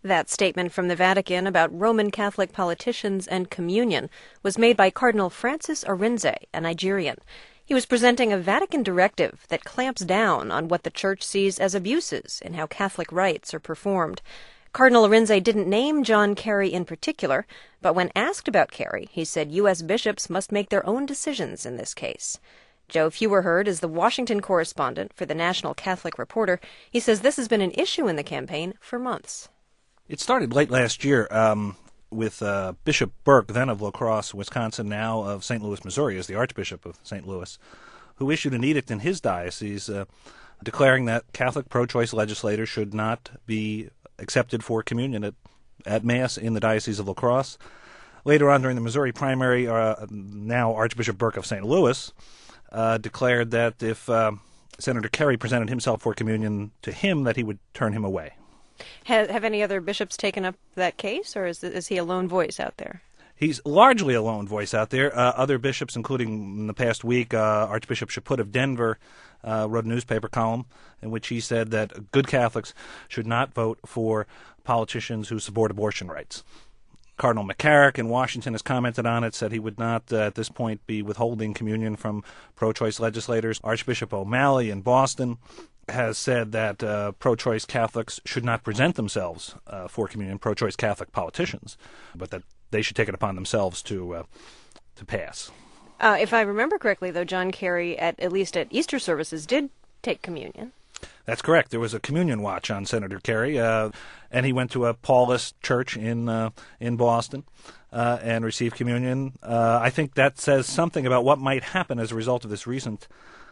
That statement from the Vatican about Roman Catholic politicians and communion was made by Cardinal Francis Arinze, a Nigerian. He was presenting a Vatican directive that clamps down on what the Church sees as abuses in how Catholic rites are performed. Cardinal Arinze didn't name John Kerry in particular, but when asked about Kerry, he said U.S. bishops must make their own decisions in this case. Joe Feuerherd is the Washington correspondent for the National Catholic Reporter. He says this has been an issue in the campaign for months. It started late last year with Bishop Burke, then of La Crosse, Wisconsin, now of St. Louis, Missouri, as the Archbishop of St. Louis, who issued an edict in his diocese declaring that Catholic pro-choice legislators should not be accepted for communion at Mass in the Diocese of La Crosse. Later on during the Missouri primary, now Archbishop Burke of St. Louis declared that if Senator Kerry presented himself for communion to him, that he would turn him away. Have any other bishops taken up that case, or is he a lone voice out there? He's largely a lone voice out there. Other bishops, including in the past week, Archbishop Chaput of Denver wrote a newspaper column in which he said that good Catholics should not vote for politicians who support abortion rights. Cardinal McCarrick in Washington has commented on it, said he would not at this point be withholding communion from pro-choice legislators. Archbishop O'Malley in Boston has said that pro-choice Catholics should not present themselves for communion, pro-choice Catholic politicians, but that they should take it upon themselves to pass. If I remember correctly, though, John Kerry, at least at Easter services, did take communion. That's correct. There was a communion watch on Senator Kerry, and he went to a Paulist church in Boston and received communion. I think that says something about what might happen as a result of this recent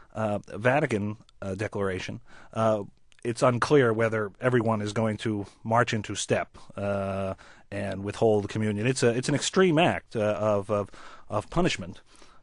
Vatican declaration. It's unclear whether everyone is going to march into step and withhold communion. It's an extreme act of punishment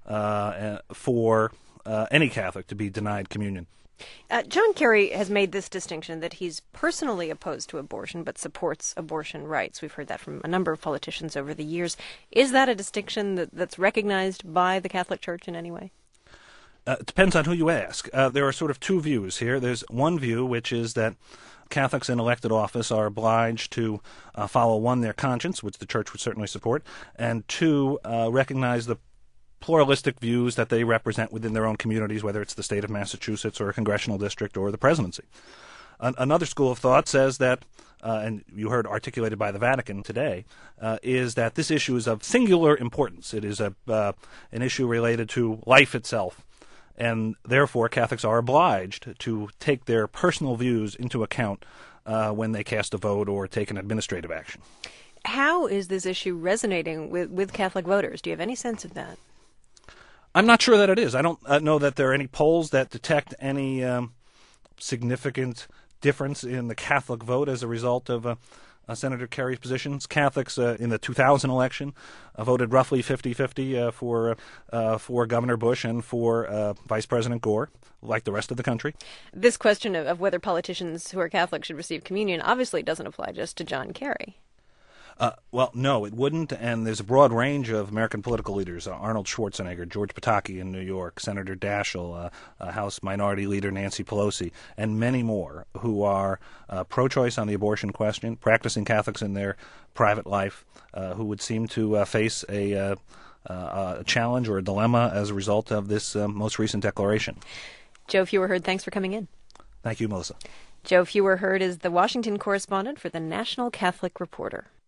for any Catholic to be denied communion. John Kerry has made this distinction that he's personally opposed to abortion but supports abortion rights. We've heard that from a number of politicians over the years. Is that a distinction that's recognized by the Catholic Church in any way? It depends on who you ask. There are sort of two views here. There's one view, which is that Catholics in elected office are obliged to follow, one, their conscience, which the Church would certainly support, and two, recognize the pluralistic views that they represent within their own communities, whether it's the state of Massachusetts or a congressional district or the presidency. Another school of thought says that, and you heard articulated by the Vatican today, is that this issue is of singular importance. It is an issue related to life itself, and therefore Catholics are obliged to take their personal views into account when they cast a vote or take an administrative action. How is this issue resonating with Catholic voters? Do you have any sense of that? I'm not sure that it is. I don't know that there are any polls that detect any significant difference in the Catholic vote as a result of Senator Kerry's positions. Catholics in the 2000 election voted roughly 50-50 for Governor Bush and for Vice President Gore, like the rest of the country. This question of whether politicians who are Catholic should receive communion obviously doesn't apply just to John Kerry. Well, no, it wouldn't, and there's a broad range of American political leaders, Arnold Schwarzenegger, George Pataki in New York, Senator Daschle, House Minority Leader Nancy Pelosi, and many more who are pro-choice on the abortion question, practicing Catholics in their private life, who would seem to face a challenge or a dilemma as a result of this most recent declaration. Joe Feuerherd, thanks for coming in. Thank you, Melissa. Joe Feuerherd is the Washington correspondent for the National Catholic Reporter.